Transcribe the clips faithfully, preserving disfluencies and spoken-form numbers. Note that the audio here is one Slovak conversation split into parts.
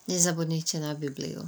Nezabudnite na Bibliu.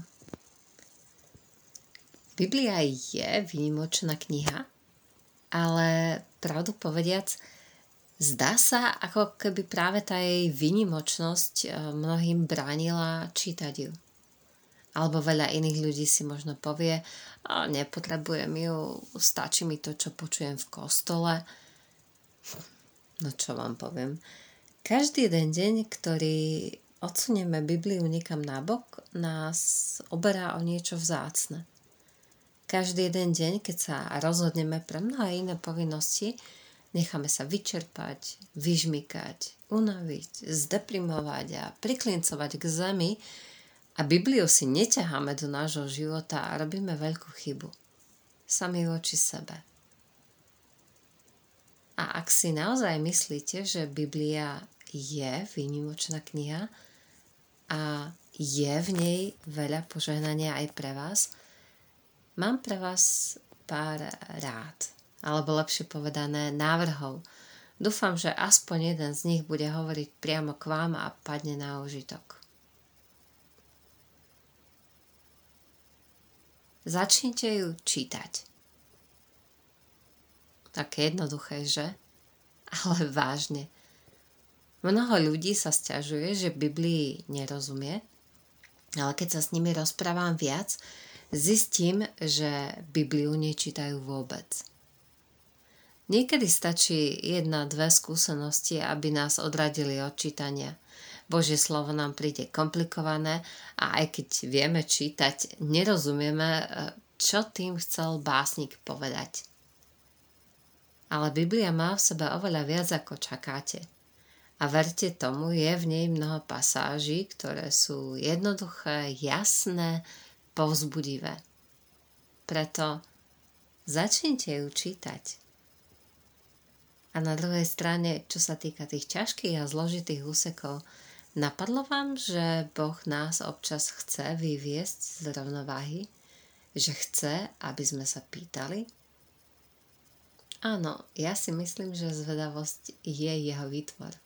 Biblia je výnimočná kniha, ale pravdu povediac, zdá sa, ako keby práve tá jej výnimočnosť mnohým bránila čítať ju. Alebo veľa iných ľudí si možno povie, a nepotrebujem ju, stačí mi to, čo počujem v kostole. No čo vám poviem. Každý jeden deň, ktorý odsunieme Bibliu niekam nabok, nás oberá o niečo vzácne. Každý jeden deň, keď sa rozhodneme pre mnohé iné povinnosti, necháme sa vyčerpať, vyžmykať, unaviť, zdeprimovať a priklincovať k zemi a Bibliu si neťaháme do nášho života a robíme veľkú chybu. Sami voči sebe. A ak si naozaj myslíte, že Biblia je výnimočná kniha a je v nej veľa požehnania aj pre vás, mám pre vás pár rád, alebo lepšie povedané návrhov. Dúfam, že aspoň jeden z nich bude hovoriť priamo k vám a padne na užitok. Začnite ju čítať. Také jednoduché, že? Ale vážne. Mnoho ľudí sa sťažuje, že Biblii nerozumie, ale keď sa s nimi rozprávam viac, zistím, že Bibliu nečítajú vôbec. Niekedy stačí jedna, dve skúsenosti, aby nás odradili od čítania. Božie slovo nám príde komplikované a aj keď vieme čítať, nerozumieme, čo tým chcel básnik povedať. Ale Biblia má v sebe oveľa viac, ako čakáte. A verte tomu, je v nej mnoho pasáží, ktoré sú jednoduché, jasné, povzbudivé. Preto začnite ju čítať. A na druhej strane, čo sa týka tých ťažkých a zložitých úsekov, napadlo vám, že Boh nás občas chce vyviesť z rovnováhy? Že chce, aby sme sa pýtali? Áno, ja si myslím, že zvedavosť je jeho výtvor.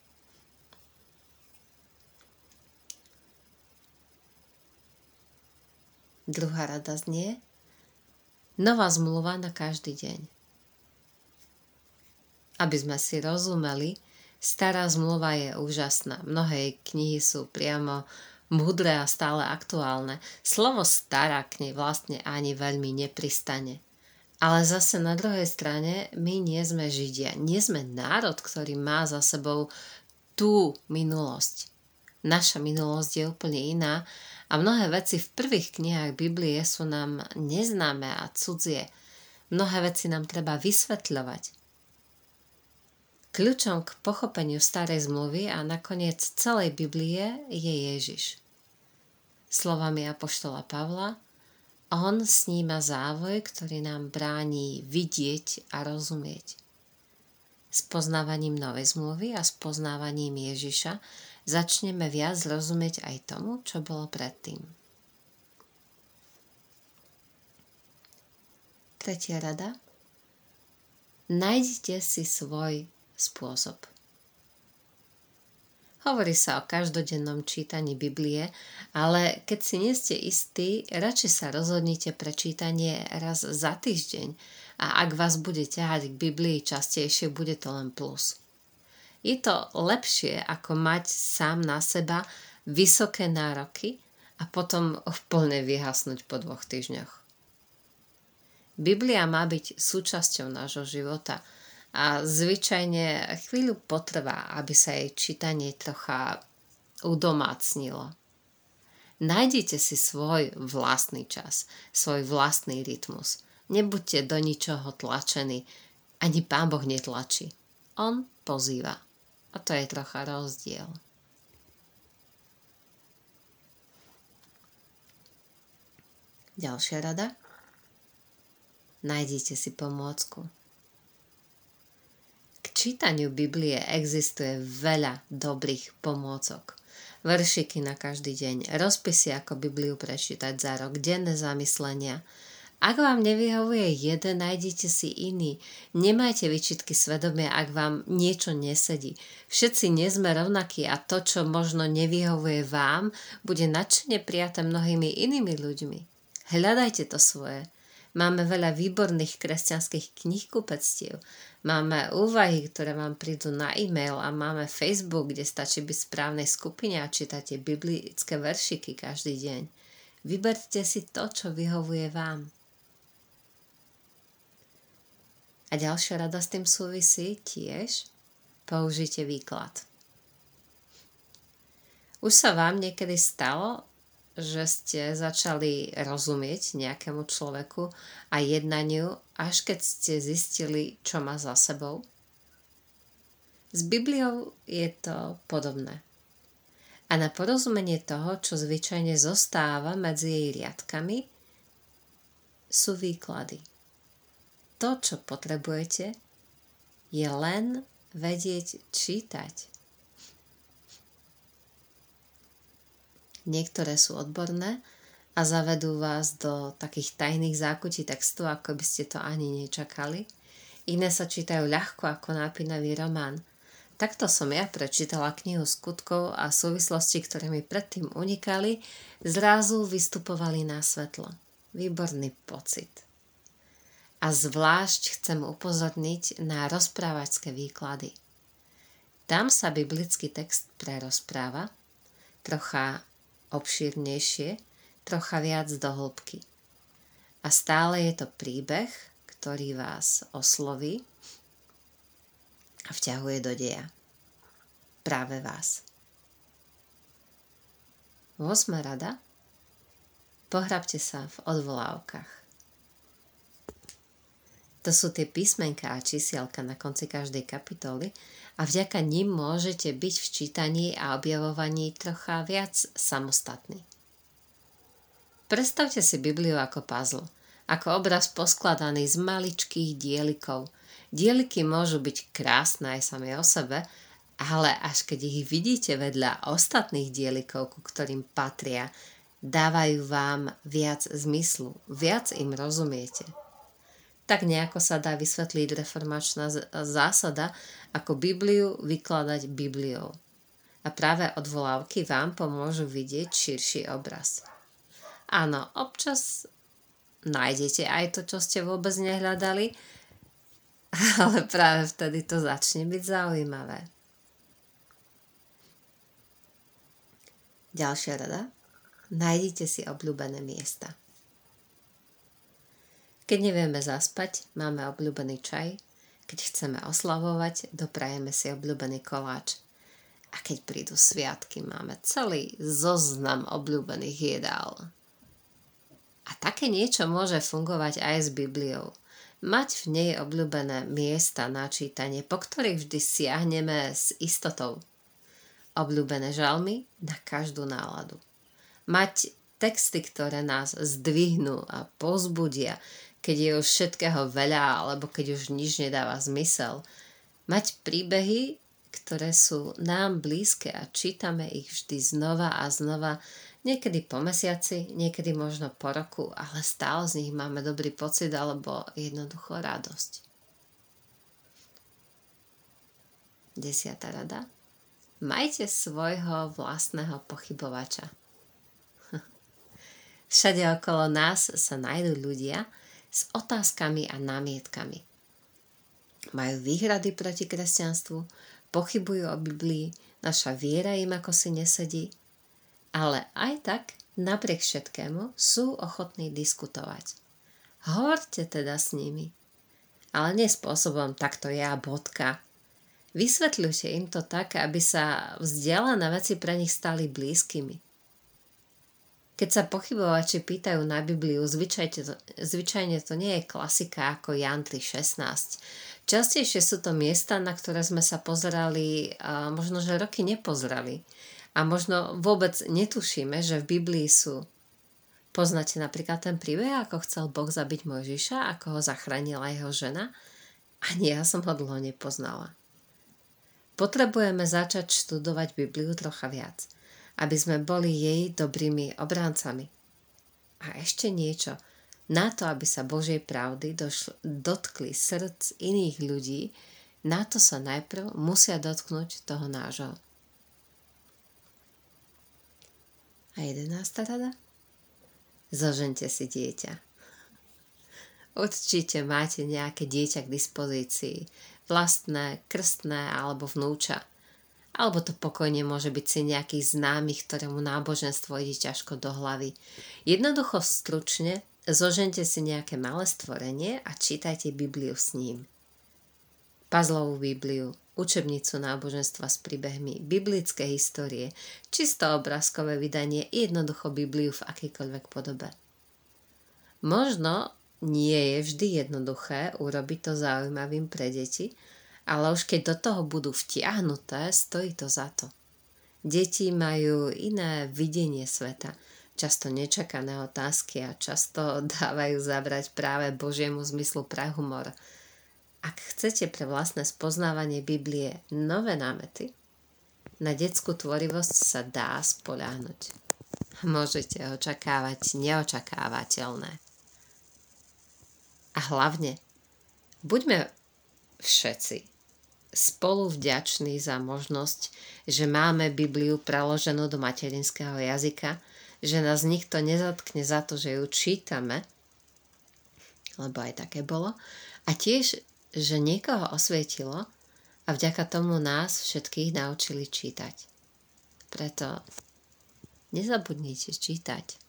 Druhá rada znie: nová zmluva na každý deň. Aby sme si rozumeli, stará zmluva je úžasná. Mnohé knihy sú priamo múdre a stále aktuálne. Slovo stará k nej vlastne ani veľmi nepristane. Ale zase na druhej strane my nie sme Židia. Nie sme národ, ktorý má za sebou tú minulosť. Naša minulosť je úplne iná a mnohé veci v prvých knihách Biblie sú nám neznáme a cudzie. Mnohé veci nám treba vysvetľovať. Kľúčom k pochopeniu starej zmluvy a nakoniec celej Biblie je Ježiš. Slovami apoštola Pavla, on sníma závoj, ktorý nám bráni vidieť a rozumieť. S poznávaním novej zmluvy a s poznávaním Ježiša začneme viac rozumieť aj tomu, čo bolo predtým. Tretia rada. Nájdite si svoj spôsob. Hovorí sa o každodennom čítaní Biblie, ale keď si nie ste istí, radšej sa rozhodnite pre čítanie raz za týždeň a ak vás bude ťahať k Biblii častejšie, bude to len plus. Je to lepšie, ako mať sám na seba vysoké nároky a potom úplne vyhasnúť po dvoch týždňoch. Biblia má byť súčasťou nášho života a zvyčajne chvíľu potrvá, aby sa jej čítanie trocha udomácnilo. Nájdite si svoj vlastný čas, svoj vlastný rytmus. Nebuďte do ničoho tlačení, ani Pán Boh netlačí. On pozýva. A to je trocha rozdiel. Ďalšia rada. Nájdite si pomôcku. K čítaniu Biblie existuje veľa dobrých pomôcok. Veršiky na každý deň, rozpisy ako Bibliu prečítať za rok, denné zamyslenia Ak vám nevyhovuje jeden, nájdete si iný. Nemajte výčitky svedomia, ak vám niečo nesedí. Všetci nie sme rovnakí a to, čo možno nevyhovuje vám, bude nadšene prijaté mnohými inými ľuďmi. Hľadajte to svoje. Máme veľa výborných kresťanských knihkupectiev. Máme úvahy, ktoré vám prídu na e-mail a máme Facebook, kde stačí byť v správnej skupine a čítate biblické veršiky každý deň. Vyberte si to, čo vyhovuje vám. A ďalšia rada s tým súvisí tiež. Použite výklad. Už sa vám niekedy stalo, že ste začali rozumieť nejakému človeku a jednaniu, až keď ste zistili, čo má za sebou? S Bibliou je to podobné. A na porozumenie toho, čo zvyčajne zostáva medzi jej riadkami, sú výklady. To, čo potrebujete, je len vedieť čítať. Niektoré sú odborné a zavedú vás do takých tajných zákutí textu, ako by ste to ani nečakali. Iné sa čítajú ľahko ako nápínavý román. Takto som ja prečítala knihu skutkov a súvislosti, ktoré mi predtým unikali, zrazu vystupovali na svetlo. Výborný pocit. A zvlášť chcem upozorniť na rozprávačské výklady. Tam sa biblický text prerozpráva, trocha obšírnejšie, trocha viac do hĺbky. A stále je to príbeh, ktorý vás osloví a vťahuje do deja. Práve vás. Ôsma rada. Pohrabte sa v odvolávkach. To sú tie písmenká a čísielka na konci každej kapitoly a vďaka nim môžete byť v čítaní a objavovaní trocha viac samostatní. Predstavte si Bibliu ako puzzle, ako obraz poskladaný z maličkých dielikov. Dieliky môžu byť krásne aj same o sebe, ale až keď ich vidíte vedľa ostatných dielikov, ku ktorým patria, dávajú vám viac zmyslu, viac im rozumiete. Tak nejako sa dá vysvetliť reformačná zásada, ako Bibliu vykladať Bibliou. A práve odvolávky vám pomôžu vidieť širší obraz. Áno, občas nájdete aj to, čo ste vôbec nehľadali, ale práve vtedy to začne byť zaujímavé. Ďalšia rada. Nájdite si obľúbené miesta. Keď nevieme zaspať, máme obľúbený čaj. Keď chceme oslavovať, doprajeme si obľúbený koláč. A keď prídu sviatky, máme celý zoznam obľúbených jedál. A také niečo môže fungovať aj s Bibliou. Mať v nej obľúbené miesta na čítanie, po ktorých vždy siahneme s istotou. Obľúbené žalmy na každú náladu. Mať texty, ktoré nás zdvihnú a povzbudia, keď je už všetkého veľa, alebo keď už nič nedáva zmysel. Mať príbehy, ktoré sú nám blízke a čítame ich vždy znova a znova, niekedy po mesiaci, niekedy možno po roku, ale stále z nich máme dobrý pocit alebo jednoducho radosť. Desiata rada. Majte svojho vlastného pochybovača. Všade okolo nás sa nájdú ľudia s otázkami a námietkami. Majú výhrady proti kresťanstvu, pochybujú o Biblii, naša viera im ako si nesedí, ale aj tak, napriek všetkému, sú ochotní diskutovať. Hovorte teda s nimi, ale nie spôsobom takto ja, bodka. Vysvetľujte im to tak, aby sa vzdialené veci pre nich stali blízkymi. Keď sa pochybovači pýtajú na Bibliu, zvyčajne to, zvyčajne to nie je klasika ako Ján tri šestnásť. Častejšie sú to miesta, na ktoré sme sa pozerali a možno, že roky nepozerali. A možno vôbec netušíme, že v Biblii sú. Poznáte napríklad ten príbeh, ako chcel Boh zabiť Mojžiša, ako ho zachránila jeho žena? Ani ja som ho dlho nepoznala. Potrebujeme začať študovať Bibliu trocha viac, aby sme boli jej dobrými obráncami. A ešte niečo. Na to, aby sa Božej pravdy došl- dotkli srdc iných ľudí, na to sa najprv musia dotknúť toho nášho. A jedenásta rada? Zožente si dieťa. Určite máte nejaké dieťa k dispozícii. Vlastné, krstné alebo vnúča. Alebo to pokojne môže byť si nejakých známych, ktorému náboženstvo ide ťažko do hlavy. Jednoducho stručne zožente si nejaké malé stvorenie a čítajte Bibliu s ním. Puzzlovú Bibliu, učebnicu náboženstva s príbehmi, biblické histórie, čisto obrázkové vydanie, jednoducho Bibliu v akejkoľvek podobe. Možno nie je vždy jednoduché urobiť to zaujímavým pre deti, ale už keď do toho budú vtiahnuté, stojí to za to. Deti majú iné videnie sveta, často nečakané otázky a často dávajú zabrať práve Božiemu zmyslu pre humor. Ak chcete pre vlastné spoznávanie Biblie nové námety, na detskú tvorivosť sa dá spoľahnúť. Môžete očakávať neočakávateľné. A hlavne, buďme všetci spolu vďační za možnosť, že máme Bibliu preloženú do materinského jazyka, že nás nikto nezatkne za to, že ju čítame, lebo aj také bolo, a tiež, že niekoho osvietilo a vďaka tomu nás všetkých naučili čítať. Preto nezabudnite čítať.